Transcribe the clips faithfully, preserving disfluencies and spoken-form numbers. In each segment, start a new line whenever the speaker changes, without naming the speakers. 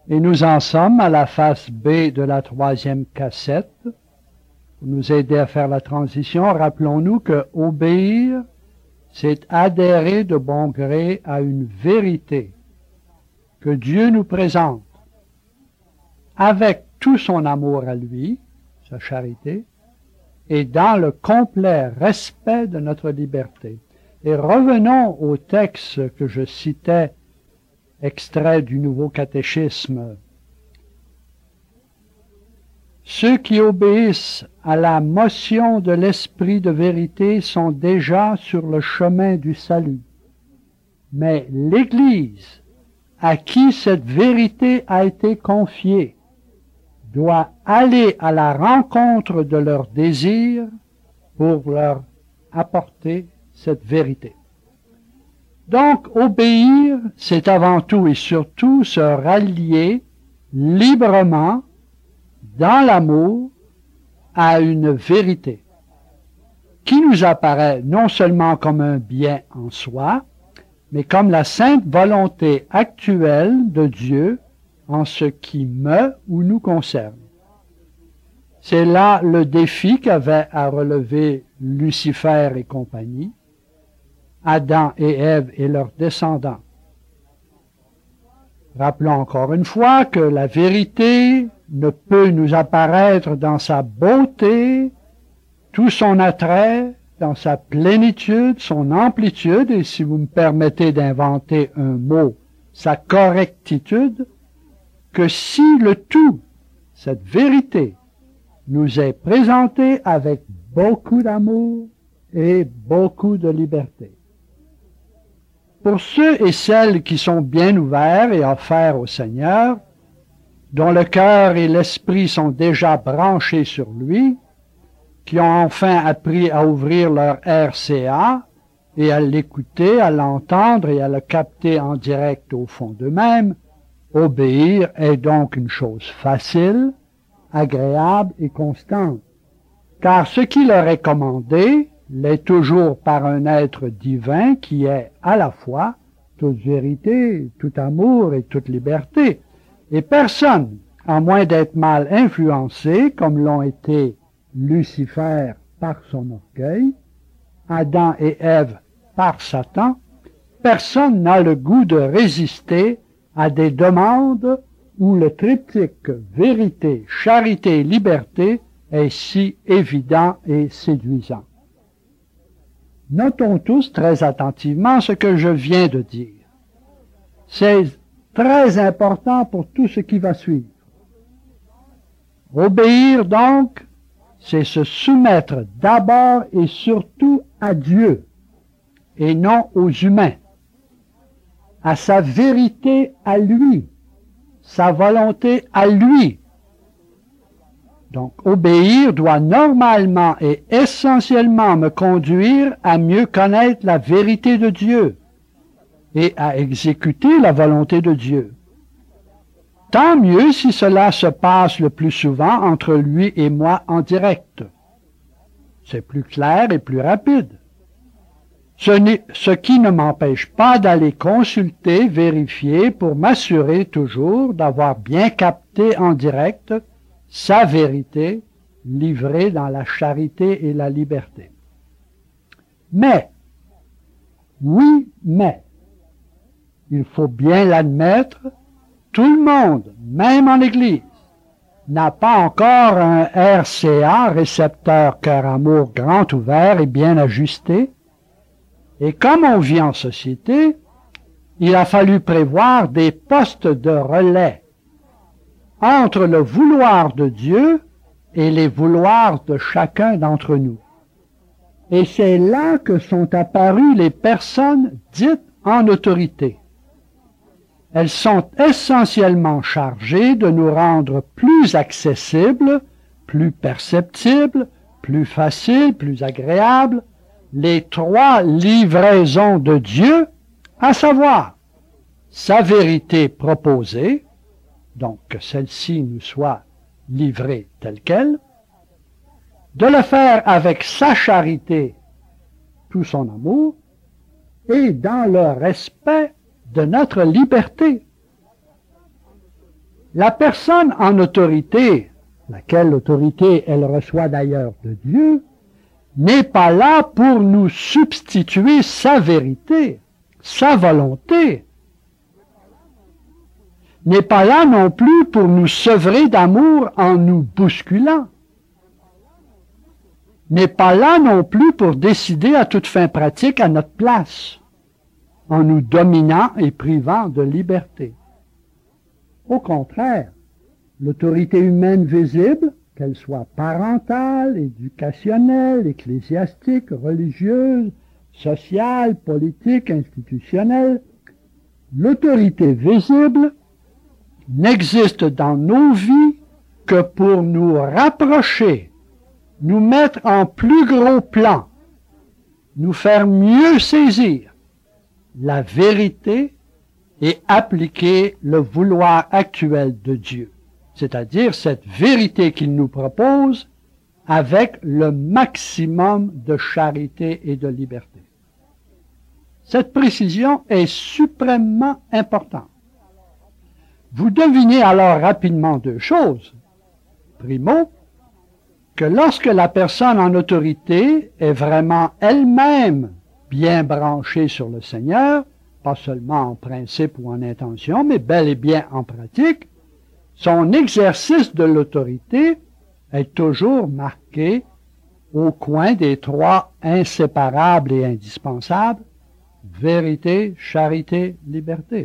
Et nous en sommes à la face B de la troisième cassette. Pour nous aider à faire la transition, rappelons-nous que obéir, c'est adhérer de bon gré à une vérité que Dieu nous présente avec tout son amour à lui, sa charité, et dans le complet respect de notre liberté. Et revenons au texte que je citais, extrait du Nouveau Catéchisme. Ceux qui obéissent à la motion de l'Esprit de vérité sont déjà sur le chemin du salut. Mais l'Église, à qui cette vérité a été confiée, doit aller à la rencontre de leurs désirs pour leur apporter cette vérité. Donc, obéir, c'est avant tout et surtout se rallier librement dans l'amour à une vérité qui nous apparaît non seulement comme un bien en soi, mais comme la sainte volonté actuelle de Dieu en ce qui me ou nous concerne. C'est là le défi qu'avaient à relever Lucifer et compagnie, Adam et Ève et leurs descendants. Rappelons encore une fois que la vérité ne peut nous apparaître dans sa beauté, tout son attrait, dans sa plénitude, son amplitude, et si vous me permettez d'inventer un mot, sa correctitude, que si le tout, cette vérité, nous est présenté avec beaucoup d'amour et beaucoup de liberté. Pour ceux et celles qui sont bien ouverts et offerts au Seigneur, dont le cœur et l'esprit sont déjà branchés sur lui, qui ont enfin appris à ouvrir leur R C A et à l'écouter, à l'entendre et à le capter en direct au fond d'eux-mêmes, obéir est donc une chose facile, agréable et constante, car ce qui leur est commandé l'est toujours par un être divin qui est à la fois toute vérité, tout amour et toute liberté. Et personne, à moins d'être mal influencé, comme l'ont été Lucifer par son orgueil, Adam et Ève par Satan, personne n'a le goût de résister à des demandes où le triptyque vérité, charité, liberté est si évident et séduisant. Notons tous très attentivement ce que je viens de dire. C'est très important pour tout ce qui va suivre. Obéir donc, c'est se soumettre d'abord et surtout à Dieu, et non aux humains, à sa vérité à lui, sa volonté à lui. Donc, obéir doit normalement et essentiellement me conduire à mieux connaître la vérité de Dieu et à exécuter la volonté de Dieu. Tant mieux si cela se passe le plus souvent entre lui et moi en direct. C'est plus clair et plus rapide. Ce, n'est, ce qui ne m'empêche pas d'aller consulter, vérifier pour m'assurer toujours d'avoir bien capté en direct sa vérité livrée dans la charité et la liberté. Mais, oui, mais, il faut bien l'admettre, tout le monde, même en Église, n'a pas encore un R C A, récepteur cœur-amour grand ouvert et bien ajusté. Et comme on vit en société, il a fallu prévoir des postes de relais entre le vouloir de Dieu et les vouloirs de chacun d'entre nous. Et c'est là que sont apparues les personnes dites en autorité. Elles sont essentiellement chargées de nous rendre plus accessibles, plus perceptibles, plus faciles, plus agréables, les trois livraisons de Dieu, à savoir sa vérité proposée, donc que celle-ci nous soit livrée telle qu'elle, de le faire avec sa charité, tout son amour, et dans le respect de notre liberté. La personne en autorité, laquelle autorité elle reçoit d'ailleurs de Dieu, n'est pas là pour nous substituer sa vérité, sa volonté, n'est pas là non plus pour nous sevrer d'amour en nous bousculant, n'est pas là non plus pour décider à toute fin pratique à notre place, en nous dominant et privant de liberté. Au contraire, l'autorité humaine visible, qu'elle soit parentale, éducationnelle, ecclésiastique, religieuse, sociale, politique, institutionnelle, l'autorité visible n'existe dans nos vies que pour nous rapprocher, nous mettre en plus gros plan, nous faire mieux saisir la vérité et appliquer le vouloir actuel de Dieu, c'est-à-dire cette vérité qu'il nous propose avec le maximum de charité et de liberté. Cette précision est suprêmement importante. Vous devinez alors rapidement deux choses. Primo, que lorsque la personne en autorité est vraiment elle-même bien branchée sur le Seigneur, pas seulement en principe ou en intention, mais bel et bien en pratique, son exercice de l'autorité est toujours marqué au coin des trois inséparables et indispensables, vérité, charité, liberté.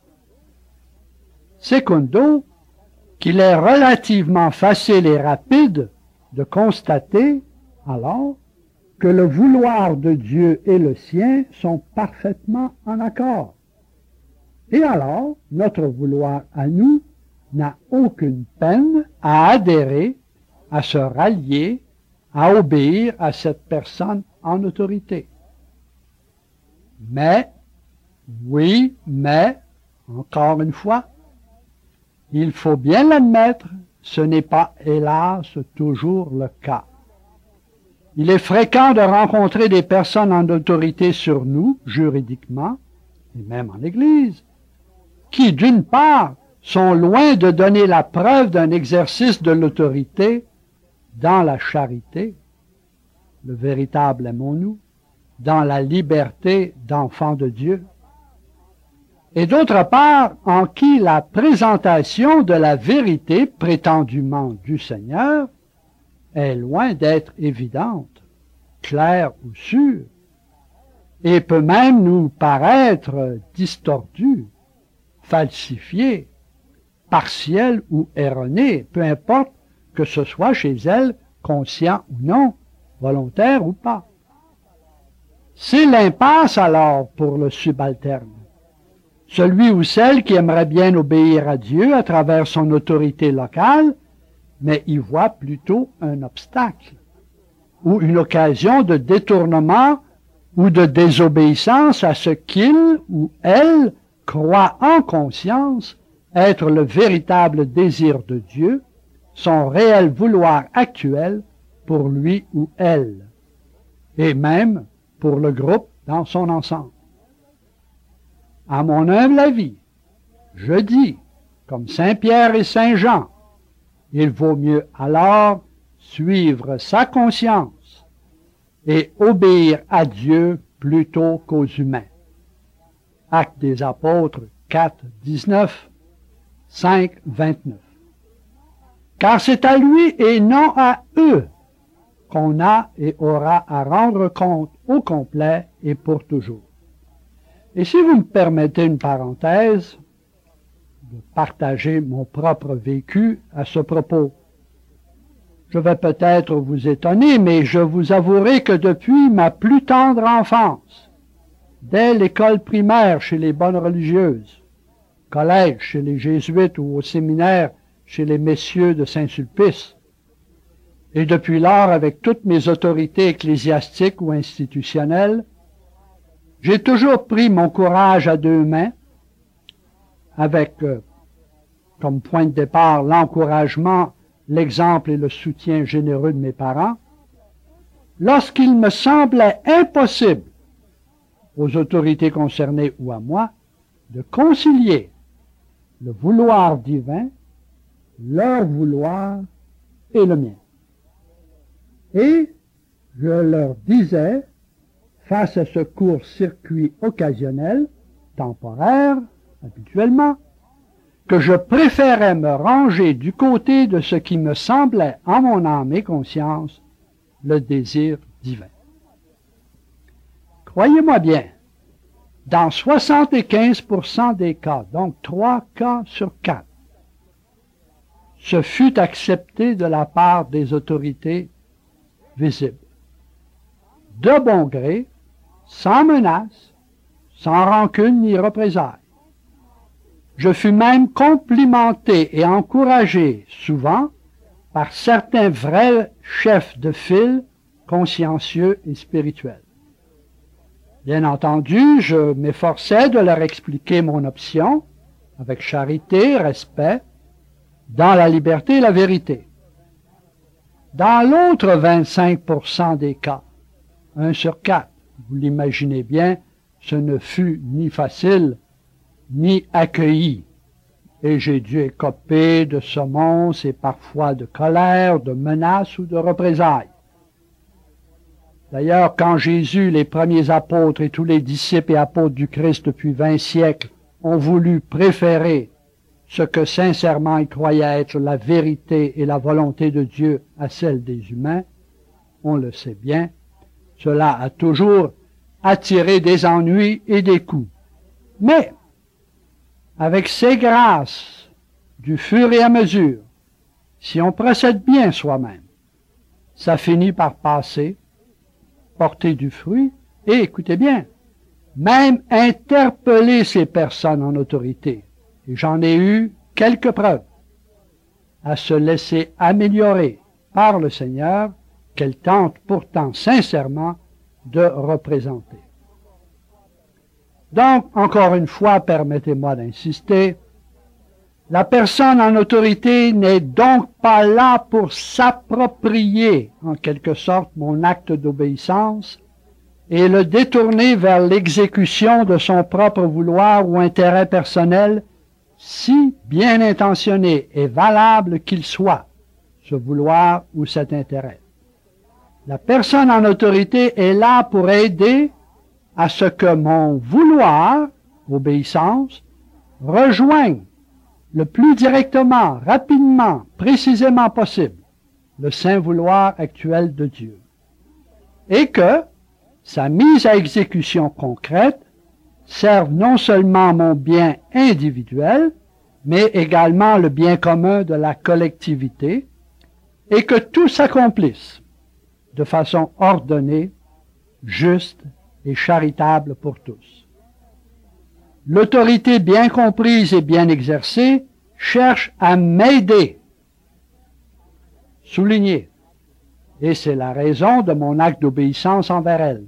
Secundo, qu'il est relativement facile et rapide de constater, alors, que le vouloir de Dieu et le sien sont parfaitement en accord. Et alors, notre vouloir à nous n'a aucune peine à adhérer, à se rallier, à obéir à cette personne en autorité. Mais, oui, mais, encore une fois, il faut bien l'admettre, ce n'est pas, hélas, toujours le cas. Il est fréquent de rencontrer des personnes en autorité sur nous, juridiquement, et même en Église, qui, d'une part, sont loin de donner la preuve d'un exercice de l'autorité dans la charité, le véritable aimons-nous, dans la liberté d'enfants de Dieu, et d'autre part, en qui la présentation de la vérité prétendument du Seigneur est loin d'être évidente, claire ou sûre, et peut même nous paraître distordue, falsifiée, partielle ou erronée, peu importe que ce soit chez elle conscient ou non, volontaire ou pas. C'est l'impasse alors pour le subalterne. Celui ou celle qui aimerait bien obéir à Dieu à travers son autorité locale, mais y voit plutôt un obstacle ou une occasion de détournement ou de désobéissance à ce qu'il ou elle croit en conscience être le véritable désir de Dieu, son réel vouloir actuel pour lui ou elle, et même pour le groupe dans son ensemble. À mon humble avis, je dis, comme Saint Pierre et Saint Jean, il vaut mieux alors suivre sa conscience et obéir à Dieu plutôt qu'aux humains. Actes des Apôtres quatre, dix-neuf, cinq, vingt-neuf. Car c'est à lui et non à eux qu'on a et aura à rendre compte au complet et pour toujours. Et si vous me permettez une parenthèse, de partager mon propre vécu à ce propos. Je vais peut-être vous étonner, mais je vous avouerai que depuis ma plus tendre enfance, dès l'école primaire chez les bonnes religieuses, collège chez les jésuites ou au séminaire chez les messieurs de Saint-Sulpice, et depuis lors avec toutes mes autorités ecclésiastiques ou institutionnelles, j'ai toujours pris mon courage à deux mains, avec euh, comme point de départ l'encouragement, l'exemple et le soutien généreux de mes parents, lorsqu'il me semblait impossible aux autorités concernées ou à moi de concilier le vouloir divin leur vouloir et le mien. Et je leur disais, face à ce court-circuit occasionnel, temporaire, habituellement, que je préférais me ranger du côté de ce qui me semblait, en mon âme et conscience, le désir divin. Croyez-moi bien, dans soixante-quinze pour cent des cas, donc trois cas sur quatre, ce fut accepté de la part des autorités visibles, de bon gré, sans menace, sans rancune ni représailles. Je fus même complimenté et encouragé souvent par certains vrais chefs de file consciencieux et spirituels. Bien entendu, je m'efforçais de leur expliquer mon option avec charité, respect, dans la liberté et la vérité. Dans l'autre vingt-cinq pour cent des cas, un sur quatre, vous l'imaginez bien, ce ne fut ni facile ni accueilli, et j'ai dû écoper de semonces et parfois de colère, de menaces ou de représailles. D'ailleurs, quand Jésus, les premiers apôtres et tous les disciples et apôtres du Christ depuis vingt siècles ont voulu préférer ce que sincèrement ils croyaient être la vérité et la volonté de Dieu à celle des humains, on le sait bien, cela a toujours attiré des ennuis et des coups. Mais, avec ces grâces, du fur et à mesure, si on procède bien soi-même, ça finit par passer, porter du fruit, et écoutez bien, même interpeller ces personnes en autorité. Et j'en ai eu quelques preuves à se laisser améliorer par le Seigneur qu'elle tente pourtant sincèrement de représenter. Donc, encore une fois, permettez-moi d'insister, la personne en autorité n'est donc pas là pour s'approprier, en quelque sorte, mon acte d'obéissance et le détourner vers l'exécution de son propre vouloir ou intérêt personnel, si bien intentionné et valable qu'il soit, ce vouloir ou cet intérêt. La personne en autorité est là pour aider à ce que mon vouloir, obéissance, rejoigne le plus directement, rapidement, précisément possible, le saint vouloir actuel de Dieu. Et que sa mise à exécution concrète serve non seulement mon bien individuel, mais également le bien commun de la collectivité, et que tout s'accomplisse de façon ordonnée, juste et charitable pour tous. L'autorité bien comprise et bien exercée cherche à m'aider. Souligné. Et c'est la raison de mon acte d'obéissance envers elle.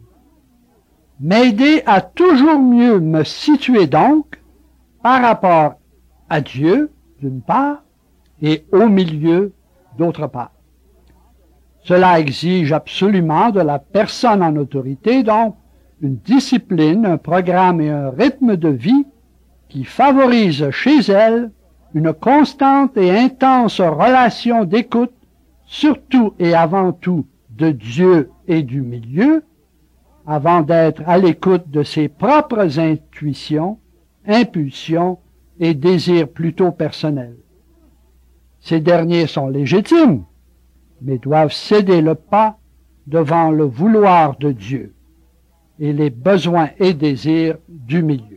M'aider à toujours mieux me situer donc par rapport à Dieu, d'une part, et au milieu, d'autre part. Cela exige absolument de la personne en autorité, donc, une discipline, un programme et un rythme de vie qui favorise chez elle une constante et intense relation d'écoute, surtout et avant tout de Dieu et du milieu, avant d'être à l'écoute de ses propres intuitions, impulsions et désirs plutôt personnels. Ces derniers sont légitimes, mais doivent céder le pas devant le vouloir de Dieu et les besoins et désirs du milieu.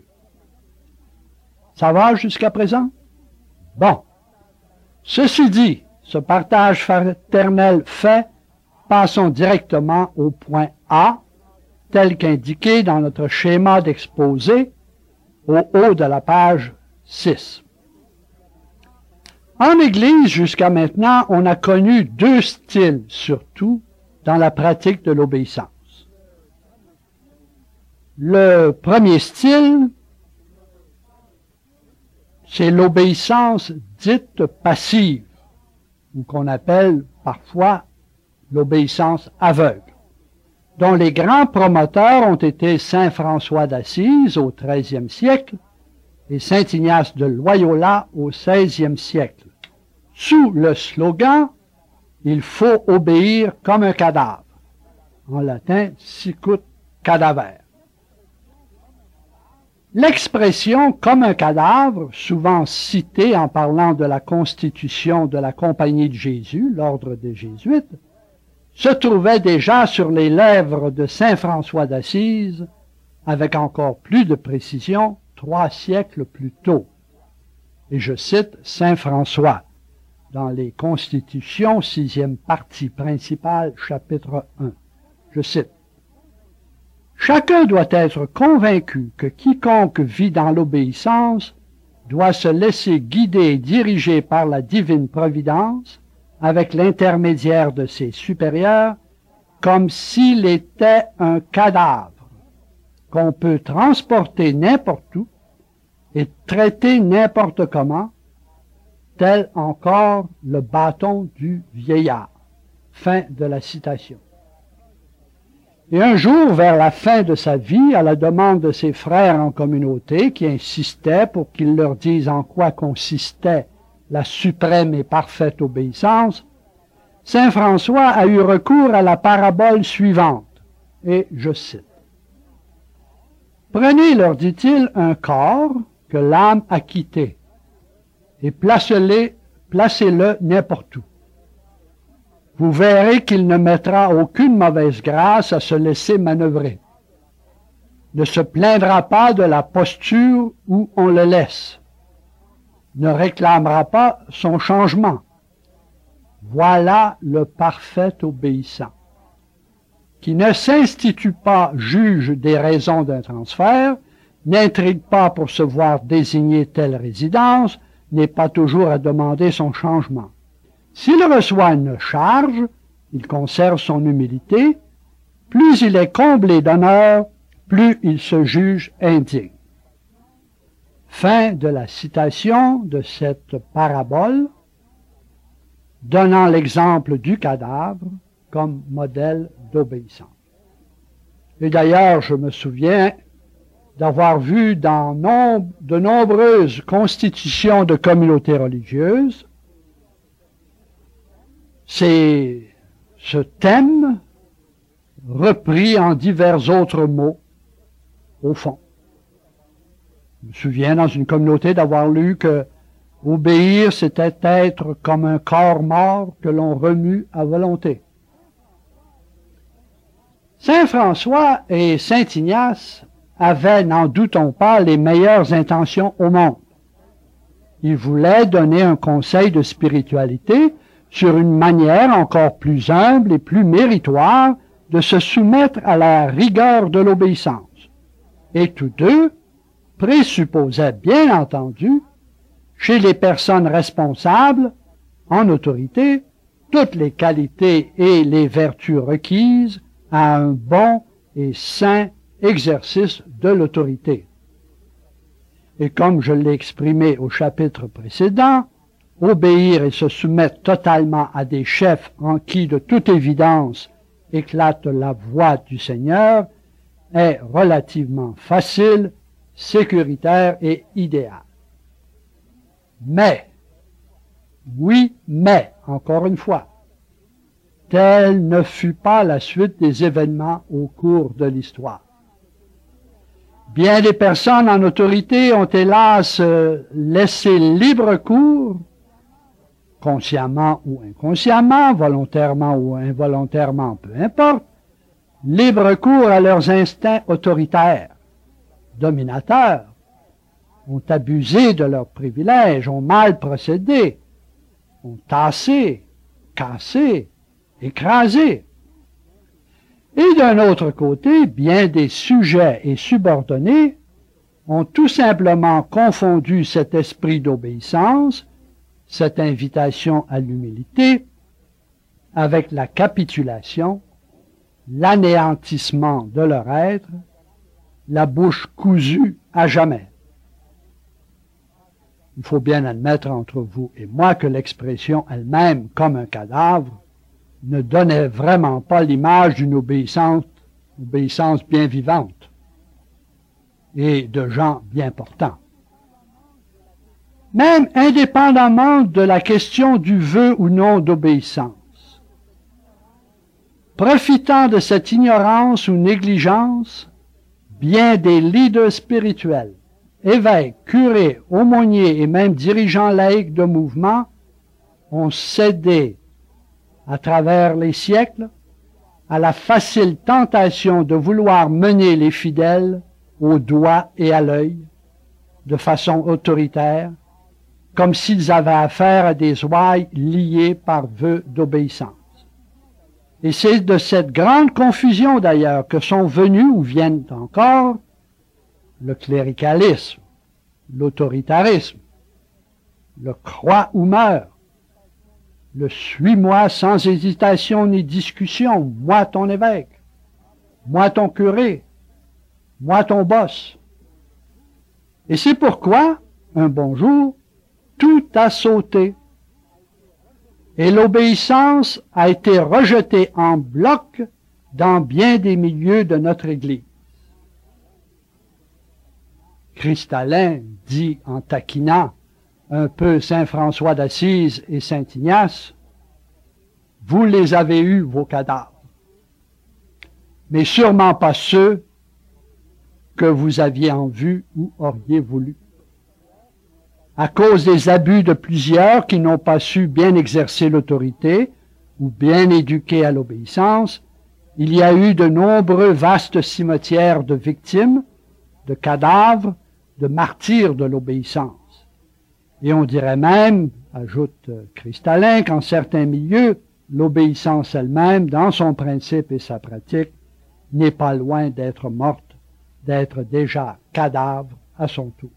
Ça va jusqu'à présent? Bon. Ceci dit, ce partage fraternel fait, passons directement au point A, tel qu'indiqué dans notre schéma d'exposé au haut de la page six. En Église, jusqu'à maintenant, on a connu deux styles, surtout, dans la pratique de l'obéissance. Le premier style, c'est l'obéissance dite passive, ou qu'on appelle parfois l'obéissance aveugle, dont les grands promoteurs ont été saint François d'Assise au treizième siècle et saint Ignace de Loyola au seizième siècle, sous le slogan « Il faut obéir comme un cadavre », en latin « sicut cadaver ». L'expression « comme un cadavre », souvent citée en parlant de la constitution de la Compagnie de Jésus, l'ordre des Jésuites, se trouvait déjà sur les lèvres de saint François d'Assise, avec encore plus de précision, trois siècles plus tôt. Et je cite saint François, dans les Constitutions, sixième partie principale, chapitre un. Je cite. « Chacun doit être convaincu que quiconque vit dans l'obéissance doit se laisser guider et diriger par la divine providence avec l'intermédiaire de ses supérieurs, comme s'il était un cadavre qu'on peut transporter n'importe où et traiter n'importe comment, tel encore le bâton du vieillard. » Fin de la citation. Et un jour, vers la fin de sa vie, à la demande de ses frères en communauté, qui insistaient pour qu'il leur dise en quoi consistait la suprême et parfaite obéissance, saint François a eu recours à la parabole suivante, et je cite. « Prenez, leur dit-il, un corps que l'âme a quitté, et placez-le placez-le n'importe où. Vous verrez qu'il ne mettra aucune mauvaise grâce à se laisser manœuvrer. Ne se plaindra pas de la posture où on le laisse. Ne réclamera pas son changement. Voilà le parfait obéissant, qui ne s'institue pas juge des raisons d'un transfert, n'intrigue pas pour se voir désigner telle résidence, n'est pas toujours à demander son changement. S'il reçoit une charge, il conserve son humilité, plus il est comblé d'honneur, plus il se juge indigne. » Fin de la citation de cette parabole, donnant l'exemple du cadavre comme modèle d'obéissance. Et d'ailleurs, je me souviens d'avoir vu dans nombre, de nombreuses constitutions de communautés religieuses c'est ce thème repris en divers autres mots, au fond. Je me souviens dans une communauté d'avoir lu que obéir, c'était être comme un corps mort que l'on remue à volonté. Saint François et Saint Ignace avaient, n'en doutons pas, les meilleures intentions au monde. Ils voulaient donner un conseil de spiritualité sur une manière encore plus humble et plus méritoire de se soumettre à la rigueur de l'obéissance. Et tous deux présupposaient, bien entendu, chez les personnes responsables, en autorité, toutes les qualités et les vertus requises à un bon et sain exercice de l'autorité. Et comme je l'ai exprimé au chapitre précédent, obéir et se soumettre totalement à des chefs en qui, de toute évidence, éclate la voix du Seigneur, est relativement facile, sécuritaire et idéal. Mais, oui, mais, encore une fois, telle ne fut pas la suite des événements au cours de l'histoire. Bien des personnes en autorité ont hélas laissé libre cours, consciemment ou inconsciemment, volontairement ou involontairement, peu importe, libre cours à leurs instincts autoritaires, dominateurs, ont abusé de leurs privilèges, ont mal procédé, ont tassé, cassé, écrasé. Et d'un autre côté, bien des sujets et subordonnés ont tout simplement confondu cet esprit d'obéissance, cette invitation à l'humilité, avec la capitulation, l'anéantissement de leur être, la bouche cousue à jamais. Il faut bien admettre entre vous et moi que l'expression elle-même, comme un cadavre, ne donnait vraiment pas l'image d'une obéissance, obéissance bien vivante et de gens bien portants. même indépendamment de la question du vœu ou non d'obéissance. Profitant de cette ignorance ou négligence, bien des leaders spirituels, évêques, curés, aumôniers et même dirigeants laïcs de mouvements ont cédé à travers les siècles à la facile tentation de vouloir mener les fidèles au doigt et à l'œil, de façon autoritaire, comme s'ils avaient affaire à des ouailles liées par vœu d'obéissance. Et c'est de cette grande confusion d'ailleurs que sont venus ou viennent encore le cléricalisme, l'autoritarisme, le crois ou meurt, le suis-moi sans hésitation ni discussion, moi ton évêque, moi ton curé, moi ton boss. Et c'est pourquoi, un bon jour, tout a sauté. Et l'obéissance a été rejetée en bloc dans bien des milieux de notre Église. Cristallin dit en taquinant un peu saint François d'Assise et saint Ignace, « Vous les avez eus, vos cadavres, mais sûrement pas ceux que vous aviez en vue ou auriez voulu. » À cause des abus de plusieurs qui n'ont pas su bien exercer l'autorité ou bien éduquer à l'obéissance, il y a eu de nombreux vastes cimetières de victimes, de cadavres, de martyrs de l'obéissance. Et on dirait même, ajoute Cristallin, qu'en certains milieux, l'obéissance elle-même, dans son principe et sa pratique, n'est pas loin d'être morte, d'être déjà cadavre à son tour.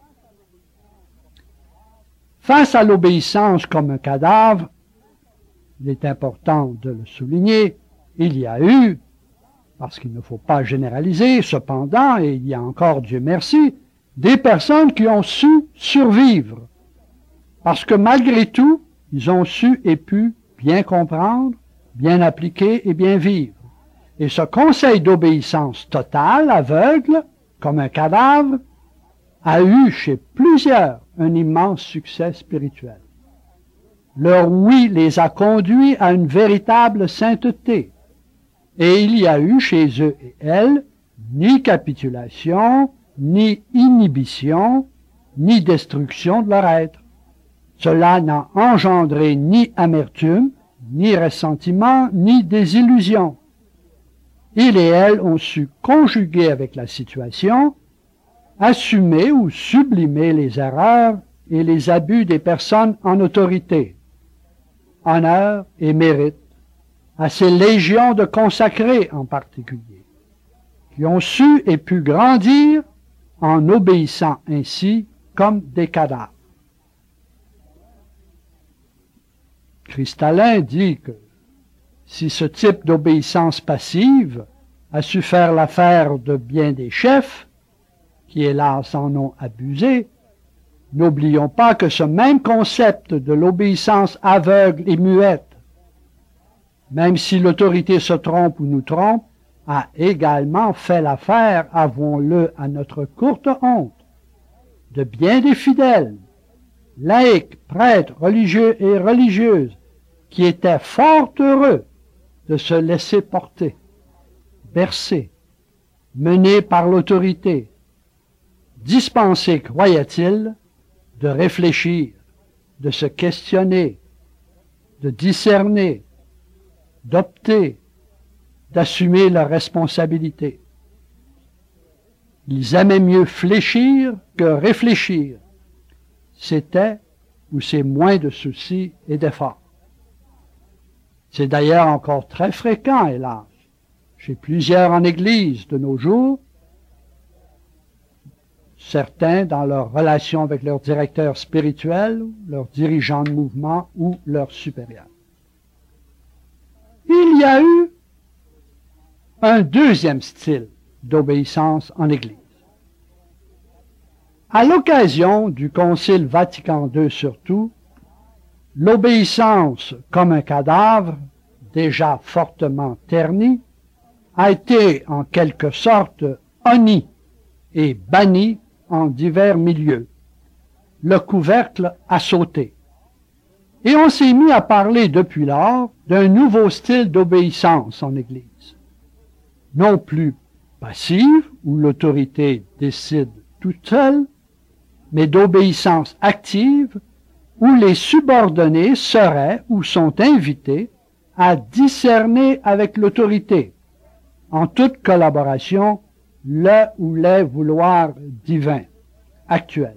Face à l'obéissance comme un cadavre, il est important de le souligner, il y a eu, parce qu'il ne faut pas généraliser, cependant, et il y a encore, Dieu merci, des personnes qui ont su survivre, parce que malgré tout, ils ont su et pu bien comprendre, bien appliquer et bien vivre. Et ce conseil d'obéissance totale, aveugle, comme un cadavre, a eu chez plusieurs un immense succès spirituel. Leur oui les a conduits à une véritable sainteté, et il y a eu chez eux et elles ni capitulation, ni inhibition, ni destruction de leur être. Cela n'a engendré ni amertume, ni ressentiment, ni désillusion. Ils et elles ont su conjuguer avec la situation, assumer ou sublimer les erreurs et les abus des personnes en autorité, honneur et mérite, à ces légions de consacrés en particulier, qui ont su et pu grandir en obéissant ainsi comme des cadavres. Cristallin dit que si ce type d'obéissance passive a su faire l'affaire de bien des chefs, qui hélas en ont abusé, n'oublions pas que ce même concept de l'obéissance aveugle et muette, même si l'autorité se trompe ou nous trompe, a également fait l'affaire, avouons-le à notre courte honte, de bien des fidèles, laïcs, prêtres, religieux et religieuses, qui étaient fort heureux de se laisser porter, bercer, menés par l'autorité, dispensés, croyait-il, de réfléchir, de se questionner, de discerner, d'opter, d'assumer leurs responsabilités. Ils aimaient mieux fléchir que réfléchir. C'était ou c'est moins de soucis et d'efforts. C'est d'ailleurs encore très fréquent, hélas, chez plusieurs en Église de nos jours, certains dans leur relation avec leur directeur spirituel, leur dirigeant de mouvement ou leur supérieur. Il y a eu un deuxième style d'obéissance en Église. À l'occasion du Concile Vatican deux surtout, l'obéissance comme un cadavre, déjà fortement terni, a été en quelque sorte honnie et bannie en divers milieux, le couvercle a sauté. Et on s'est mis à parler depuis lors d'un nouveau style d'obéissance en Église. Non plus passive, où l'autorité décide toute seule, mais d'obéissance active, où les subordonnés seraient ou sont invités à discerner avec l'autorité, en toute collaboration, le ou les vouloirs divins actuels.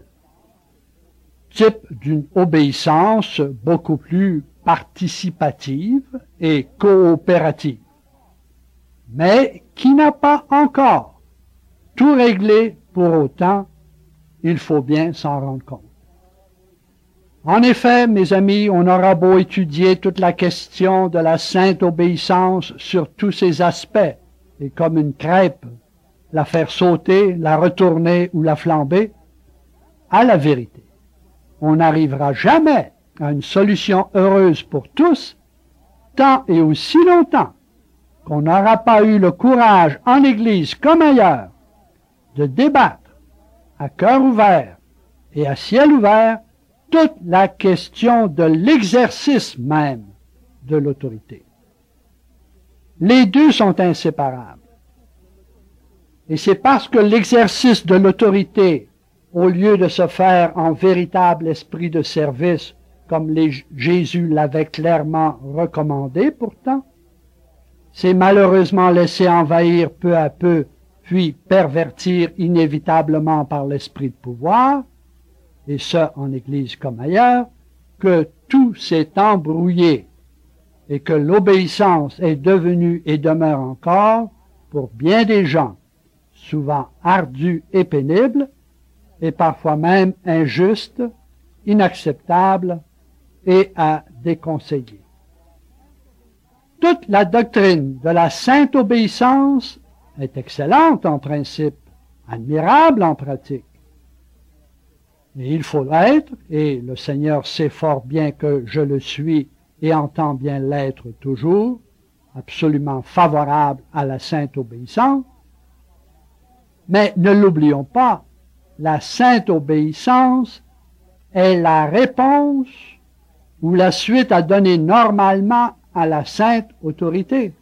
Type d'une obéissance beaucoup plus participative et coopérative, mais qui n'a pas encore tout réglé pour autant, il faut bien s'en rendre compte. En effet, mes amis, on aura beau étudier toute la question de la sainte obéissance sur tous ses aspects, et comme une crêpe, la faire sauter, la retourner ou la flamber, à la vérité, on n'arrivera jamais à une solution heureuse pour tous, tant et aussi longtemps qu'on n'aura pas eu le courage en Église comme ailleurs de débattre à cœur ouvert et à ciel ouvert toute la question de l'exercice même de l'autorité. Les deux sont inséparables. Et c'est parce que l'exercice de l'autorité, au lieu de se faire en véritable esprit de service, comme les, Jésus l'avait clairement recommandé pourtant, s'est malheureusement laissé envahir peu à peu, puis pervertir inévitablement par l'esprit de pouvoir, et ce en Église comme ailleurs, que tout s'est embrouillé et que l'obéissance est devenue et demeure encore, pour bien des gens, souvent ardue et pénible, et parfois même injuste, inacceptable et à déconseiller. Toute la doctrine de la sainte obéissance est excellente en principe, admirable en pratique. Et il faut l'être, et le Seigneur sait fort bien que je le suis et entend bien l'être toujours, absolument favorable à la sainte obéissance. Mais ne l'oublions pas, la sainte obéissance est la réponse ou la suite à donner normalement à la sainte autorité.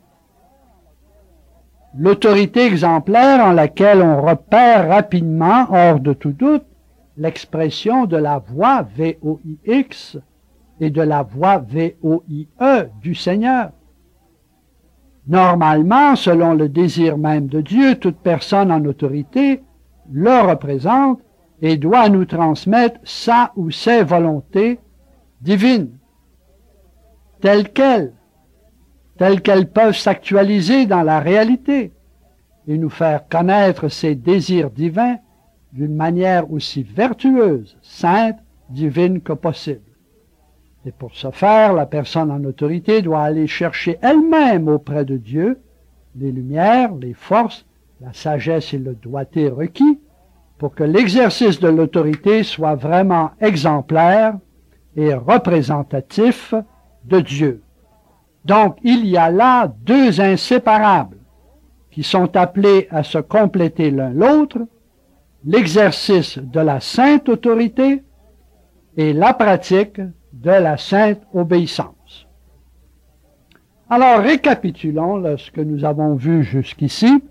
L'autorité exemplaire en laquelle on repère rapidement, hors de tout doute, l'expression de la voix V O I X et de la voix V O I E du Seigneur. Normalement, selon le désir même de Dieu, toute personne en autorité le représente et doit nous transmettre sa ou ses volontés divines, telles qu'elles, telles qu'elles peuvent s'actualiser dans la réalité et nous faire connaître ses désirs divins d'une manière aussi vertueuse, sainte, divine que possible. Et pour ce faire, la personne en autorité doit aller chercher elle-même auprès de Dieu les lumières, les forces, la sagesse et le doigté requis pour que l'exercice de l'autorité soit vraiment exemplaire et représentatif de Dieu. Donc, il y a là deux inséparables qui sont appelés à se compléter l'un l'autre, l'exercice de la sainte autorité et la pratique de la sainte obéissance. Alors, récapitulons là, ce que nous avons vu jusqu'ici.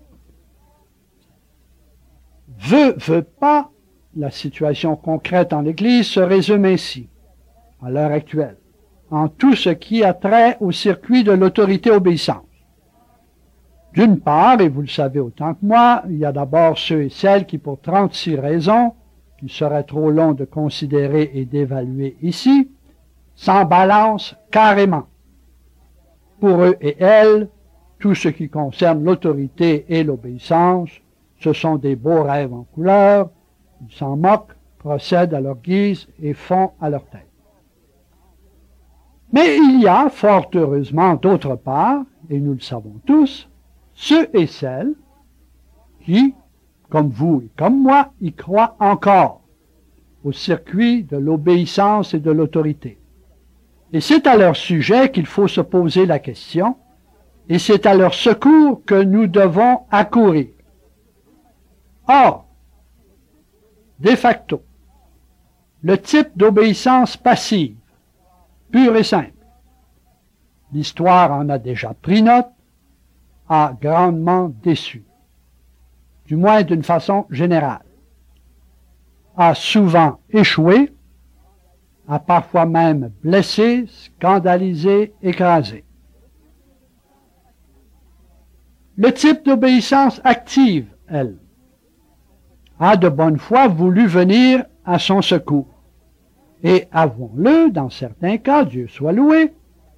Veut, veut pas, la situation concrète en l'Église se résume ainsi, à l'heure actuelle, en tout ce qui a trait au circuit de l'autorité-obéissance. D'une part, et vous le savez autant que moi, il y a d'abord ceux et celles qui, pour trente-six raisons, qu'il serait trop long de considérer et d'évaluer ici, s'en balancent carrément. Pour eux et elles, tout ce qui concerne l'autorité et l'obéissance, ce sont des beaux rêves en couleur, ils s'en moquent, procèdent à leur guise et font à leur tête. Mais il y a, fort heureusement, d'autre part, et nous le savons tous, ceux et celles qui, comme vous et comme moi, y croient encore au circuit de l'obéissance et de l'autorité. Et c'est à leur sujet qu'il faut se poser la question, et c'est à leur secours que nous devons accourir. Or, de facto, Le type d'obéissance passive, pure et simple, l'histoire en a déjà pris note, a grandement déçu, du moins d'une façon générale, a souvent échoué, a parfois même blessé, scandalisé, écrasé. Le type d'obéissance active, elle, a de bonne foi voulu venir à son secours. Et avouons-le, dans certains cas, Dieu soit loué,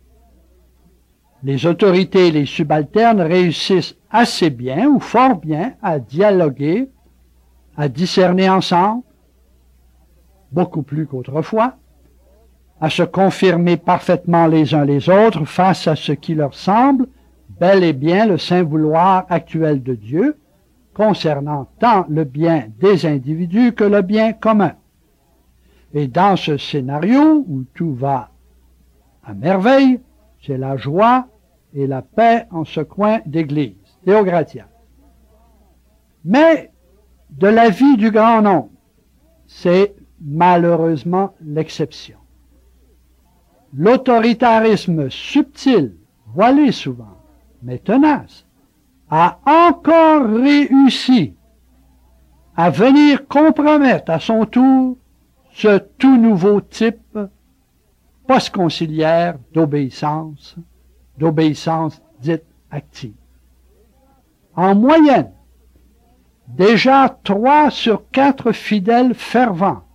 les autorités et les subalternes réussissent assez bien ou fort bien à dialoguer, à discerner ensemble, beaucoup plus qu'autrefois, à se confirmer parfaitement les uns les autres face à ce qui leur semble bel et bien le saint vouloir actuel de Dieu, concernant tant le bien des individus que le bien commun. Et dans ce scénario où tout va à merveille, c'est la joie et la paix en ce coin d'église. Deo gratia. Mais de la vie du grand nombre, c'est malheureusement l'exception. L'autoritarisme subtil, voilé souvent, mais tenace, a encore réussi à venir compromettre à son tour ce tout nouveau type post-conciliaire d'obéissance, d'obéissance dite active. En moyenne, déjà trois sur quatre fidèles fervents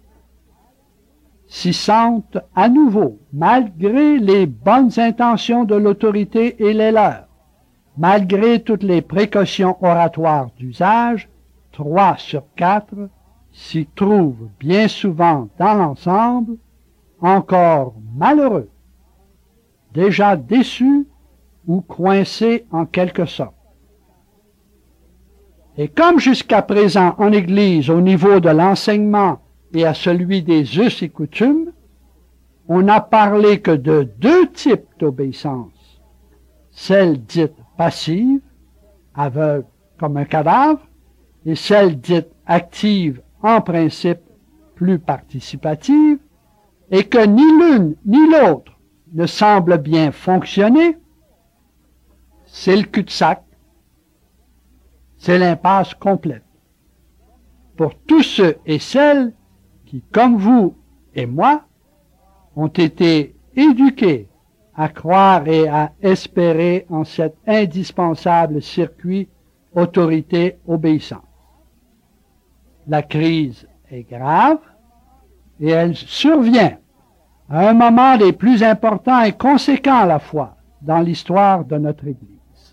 s'y sentent à nouveau, malgré les bonnes intentions de l'autorité et les leurs, malgré toutes les précautions oratoires d'usage, trois sur quatre s'y trouvent bien souvent dans l'ensemble encore malheureux, déjà déçus ou coincés en quelque sorte. Et comme jusqu'à présent en Église, au niveau de l'enseignement et à celui des us et coutumes, on n'a parlé que de deux types d'obéissance, celle dite passive, aveugle comme un cadavre, et celle dite active, en principe plus participative, et que ni l'une ni l'autre ne semble bien fonctionner, c'est le cul-de-sac, c'est l'impasse complète. Pour tous ceux et celles qui, comme vous et moi, ont été éduqués à croire et à espérer en cet indispensable circuit autorité-obéissance. La crise est grave et elle survient à un moment des plus importants et conséquents à la fois dans l'histoire de notre Église.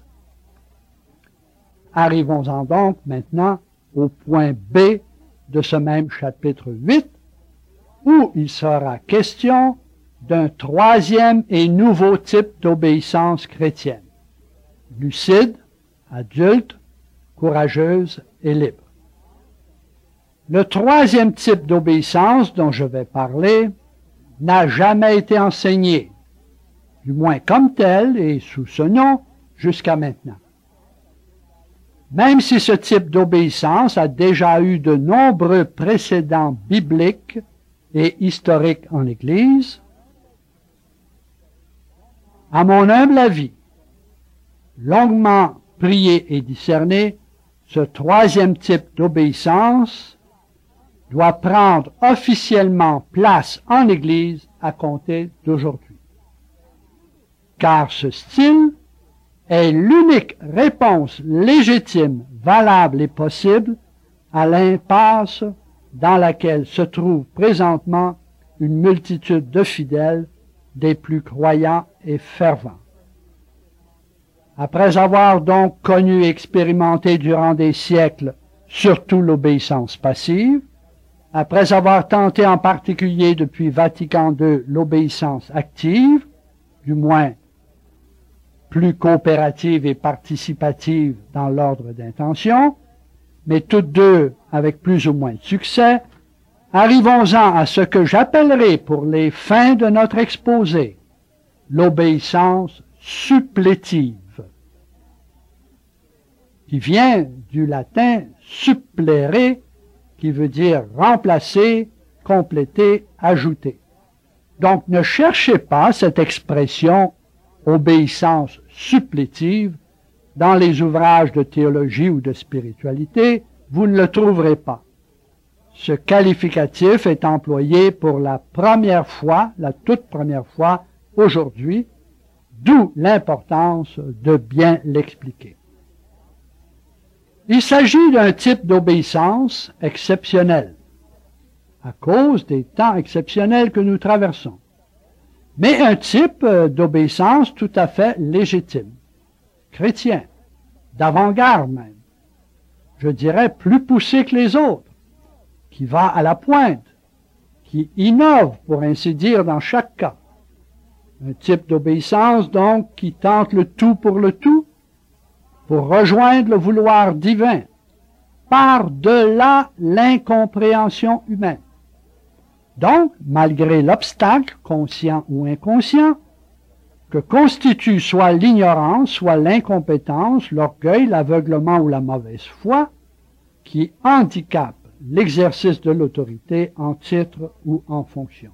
Arrivons-en donc maintenant au point B de ce même chapitre huit, où il sera question d'un troisième et nouveau type d'obéissance chrétienne, lucide, adulte, courageuse et libre. Le troisième type d'obéissance dont je vais parler n'a jamais été enseigné, du moins comme tel et sous ce nom, jusqu'à maintenant. Même si ce type d'obéissance a déjà eu de nombreux précédents bibliques et historiques en Église, à mon humble avis, longuement prié et discerné, ce troisième type d'obéissance doit prendre officiellement place en Église à compter d'aujourd'hui. Car ce style est l'unique réponse légitime, valable et possible à l'impasse dans laquelle se trouve présentement une multitude de fidèles des plus croyants et fervents. Après avoir donc connu et expérimenté durant des siècles surtout l'obéissance passive, après avoir tenté en particulier depuis Vatican deux l'obéissance active, du moins plus coopérative et participative dans l'ordre d'intention, mais toutes deux avec plus ou moins de succès, arrivons-en à ce que j'appellerai pour les fins de notre exposé l'obéissance supplétive, qui vient du latin supplere, qui veut dire remplacer, compléter, ajouter. Donc ne cherchez pas cette expression obéissance supplétive dans les ouvrages de théologie ou de spiritualité, vous ne le trouverez pas. Ce qualificatif est employé pour la première fois, la toute première fois aujourd'hui, d'où l'importance de bien l'expliquer. Il s'agit d'un type d'obéissance exceptionnel, à cause des temps exceptionnels que nous traversons, mais un type d'obéissance tout à fait légitime, chrétien, d'avant-garde même, je dirais plus poussé que les autres, qui va à la pointe, qui innove, pour ainsi dire, dans chaque cas. Un type d'obéissance, donc, qui tente le tout pour le tout, pour rejoindre le vouloir divin, par-delà l'incompréhension humaine. Donc, malgré l'obstacle, conscient ou inconscient, que constitue soit l'ignorance, soit l'incompétence, l'orgueil, l'aveuglement ou la mauvaise foi, qui handicapent l'exercice de l'autorité en titre ou en fonction.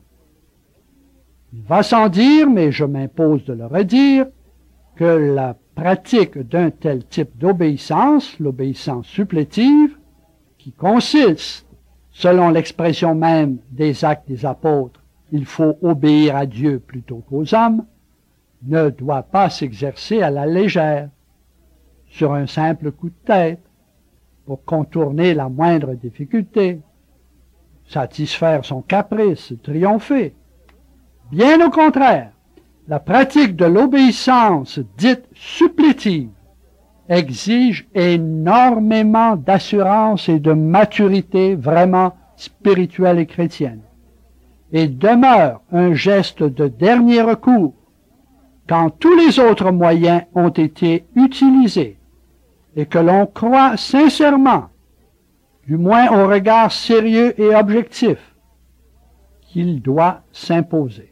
Il va sans dire, mais je m'impose de le redire, que la pratique d'un tel type d'obéissance, l'obéissance supplétive, qui consiste, selon l'expression même des Actes des Apôtres, il faut obéir à Dieu plutôt qu'aux hommes, ne doit pas s'exercer à la légère, sur un simple coup de tête, pour contourner la moindre difficulté, satisfaire son caprice, triompher. Bien au contraire, la pratique de l'obéissance dite supplétive exige énormément d'assurance et de maturité vraiment spirituelle et chrétienne, et demeure un geste de dernier recours quand tous les autres moyens ont été utilisés et que l'on croit sincèrement, du moins au regard sérieux et objectif, qu'il doit s'imposer.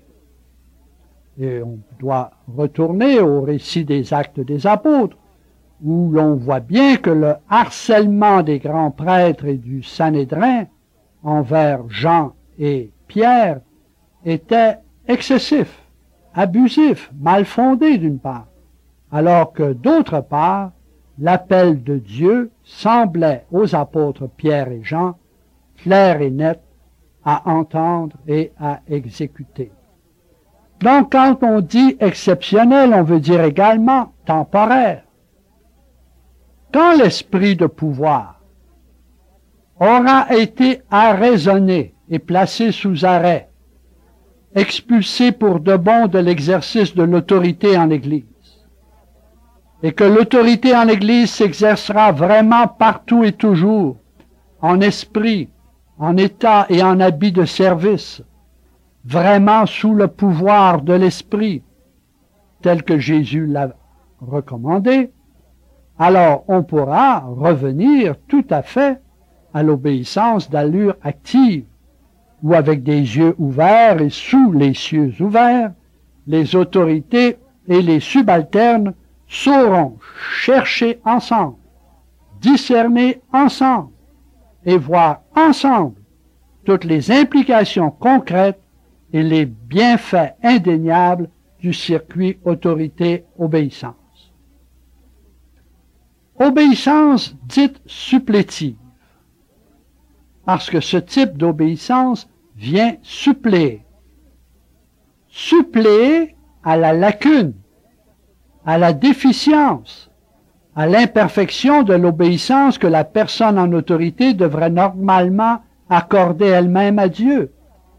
Et on doit retourner au récit des Actes des Apôtres, où l'on voit bien que le harcèlement des grands prêtres et du Sanhédrin envers Jean et Pierre était excessif, abusif, mal fondé d'une part, alors que d'autre part, l'appel de Dieu semblait aux apôtres Pierre et Jean clair et net à entendre et à exécuter. Donc, quand on dit exceptionnel, on veut dire également temporaire. Quand l'esprit de pouvoir aura été arraisonné et placé sous arrêt, expulsé pour de bon de l'exercice de l'autorité en Église, et que l'autorité en Église s'exercera vraiment partout et toujours, en esprit, en état et en habit de service, vraiment sous le pouvoir de l'esprit, tel que Jésus l'a recommandé, alors on pourra revenir tout à fait à l'obéissance d'allure active, où avec des yeux ouverts et sous les cieux ouverts, les autorités et les subalternes sauront chercher ensemble, discerner ensemble et voir ensemble toutes les implications concrètes et les bienfaits indéniables du circuit autorité-obéissance. Obéissance dite supplétive, parce que ce type d'obéissance vient suppléer. Suppléer à la lacune, à la déficience, à l'imperfection de l'obéissance que la personne en autorité devrait normalement accorder elle-même à Dieu.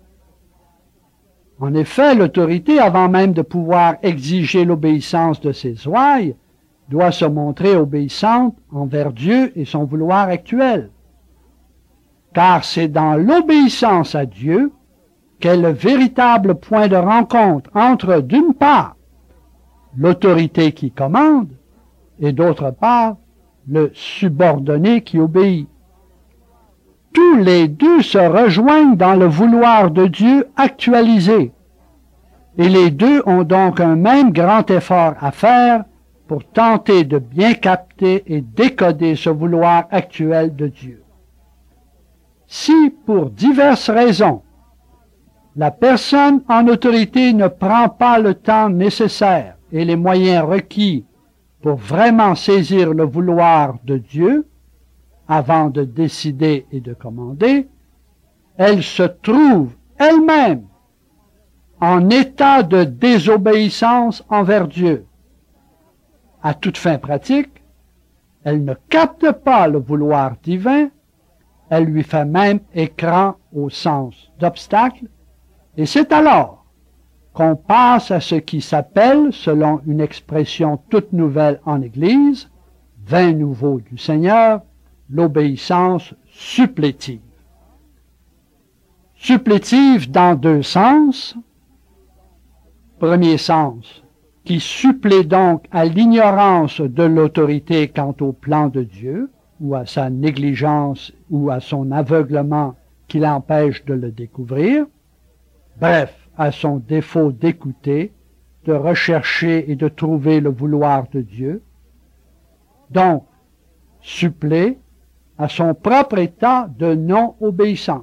En effet, l'autorité, avant même de pouvoir exiger l'obéissance de ses ouailles, doit se montrer obéissante envers Dieu et son vouloir actuel. Car c'est dans l'obéissance à Dieu qu'est le véritable point de rencontre entre, d'une part, l'autorité qui commande, et d'autre part, le subordonné qui obéit. Tous les deux se rejoignent dans le vouloir de Dieu actualisé, et les deux ont donc un même grand effort à faire pour tenter de bien capter et décoder ce vouloir actuel de Dieu. Si, pour diverses raisons, La personne en autorité ne prend pas le temps nécessaire et les moyens requis pour vraiment saisir le vouloir de Dieu avant de décider et de commander. Elle se trouve elle-même en état de désobéissance envers Dieu. À toute fin pratique, elle ne capte pas le vouloir divin, elle lui fait même écran au sens d'obstacle, et c'est alors qu'on passe à ce qui s'appelle, selon une expression toute nouvelle en Église, vin nouveau du Seigneur, l'obéissance supplétive. Supplétive dans deux sens. Premier sens, qui supplée donc à l'ignorance de l'autorité quant au plan de Dieu, ou à sa négligence, ou à son aveuglement qui l'empêche de le découvrir, bref, à son défaut d'écouter, de rechercher et de trouver le vouloir de Dieu. Donc, supplée à son propre état de non-obéissance.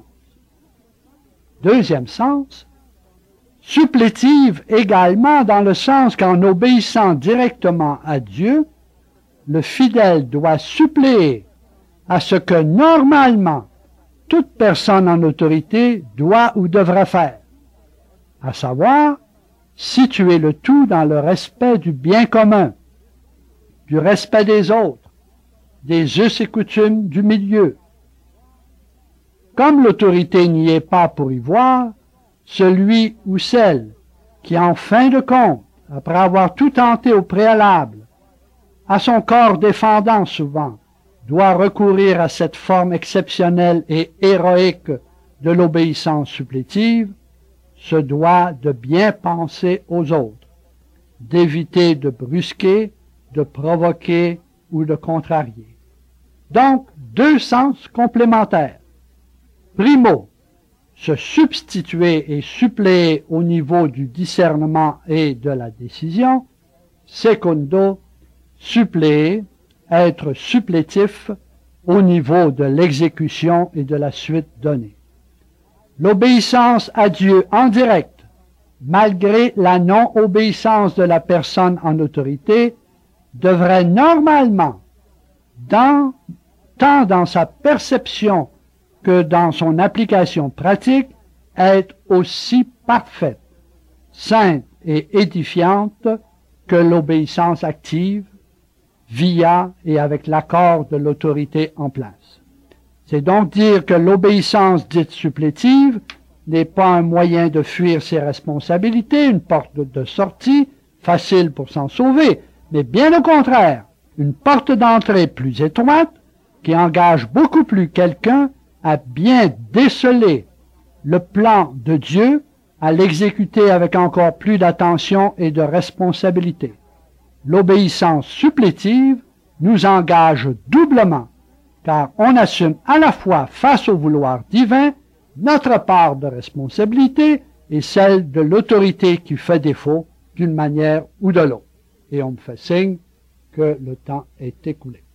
Deuxième sens, supplétive également dans le sens qu'en obéissant directement à Dieu, le fidèle doit suppléer à ce que normalement toute personne en autorité doit ou devrait faire, à savoir situer le tout dans le respect du bien commun, du respect des autres, des us et coutumes du milieu. Comme l'autorité n'y est pas pour y voir, celui ou celle qui, en fin de compte, après avoir tout tenté au préalable, à son corps défendant souvent, doit recourir à cette forme exceptionnelle et héroïque de l'obéissance supplétive, se doit de bien penser aux autres, d'éviter de brusquer, de provoquer ou de contrarier. Donc, deux sens complémentaires. Primo, se substituer et suppléer au niveau du discernement et de la décision. Secondo, suppléer, être supplétif au niveau de l'exécution et de la suite donnée. L'obéissance à Dieu en direct, malgré la non-obéissance de la personne en autorité, devrait normalement, dans, tant dans sa perception que dans son application pratique, être aussi parfaite, sainte et édifiante que l'obéissance active, via et avec l'accord de l'autorité en place. C'est donc dire que l'obéissance dite supplétive n'est pas un moyen de fuir ses responsabilités, une porte de sortie facile pour s'en sauver, mais bien au contraire, une porte d'entrée plus étroite qui engage beaucoup plus quelqu'un à bien déceler le plan de Dieu, à l'exécuter avec encore plus d'attention et de responsabilité. L'obéissance supplétive nous engage doublement, car on assume à la fois face au vouloir divin notre part de responsabilité et celle de l'autorité qui fait défaut d'une manière ou de l'autre. Et on me fait signe que le temps est écoulé.